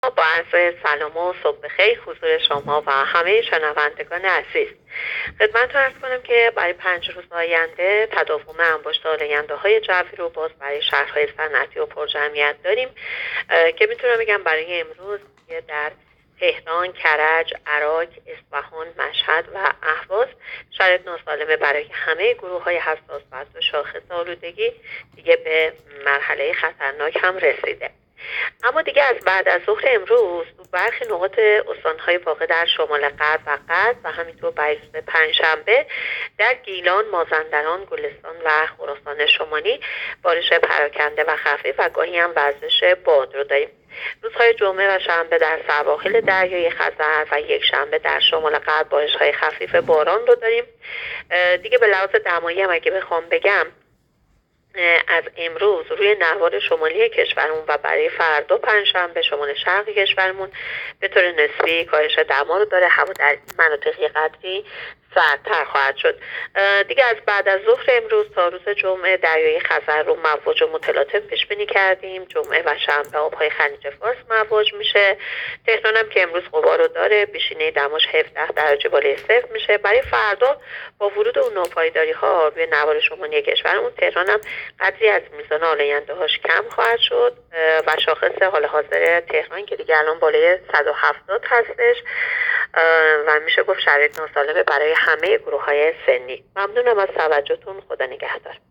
با عرض سلام و صبح بخیر حضور شما و همه شنوندگان عزیز. خدمتتون عرض کنم که برای 5 روز آینده تداوم انباشت آلاینده‌های جوی رو باز برای شهرهای صنعتی و پرجمعیت داریم که میتونم بگم برای امروز در تهران، کرج، عراق، اصفهان، مشهد و اهواز شرایط ناسالمه برای همه گروه‌های حساس و شاخص آلودگی دیگه به مرحله خطرناک هم رسیده. اما دیگه از بعد از ظهر امروز برخی نقاط استان‌های واقع در شمال غرب و غرب و همینطور برای روز پنجشنبه در گیلان، مازندران، گلستان و خراسان شمالی بارش پراکنده و خفیف و گاهی هم وزش باد رو داریم. روزهای جمعه و شنبه در سواحل دریای خزر و یک شنبه در شمال غرب بارش‌های خفیف باران رو داریم. دیگه به لحاظ دمایی هم اگه بخوام بگم از امروز روی نهوار شمالی کشورمون و برای فردا پنجشنبه شمال شرق کشورمون به طور نسبی کاهش دما رو داره. هوا در این مناطق قدری سردتر خواهد شد. دیگه از بعد از ظهر امروز تا روز جمعه دریای خزر رو مواج و متلاطم پیش بینی کردیم. جمعه و شنبه آبهای خلیج فارس مواج میشه. تهران هم که امروز غبار رو داره، بیشینه دماش 17 درجه بالای صفر میشه. برای فردا با ورود اون ناپایداری ها روی نوار شمالی کشورمون تهران هم قدری از میزان آلاینده هاش کم خواهد شد و شاخص حال حاضر تهران که دیگه الان بالای 170 هستش و میشه گفت شرایط ناسالمه برای همه گروه های سنی. ممنونم از توجهتون. خدا نگهدار.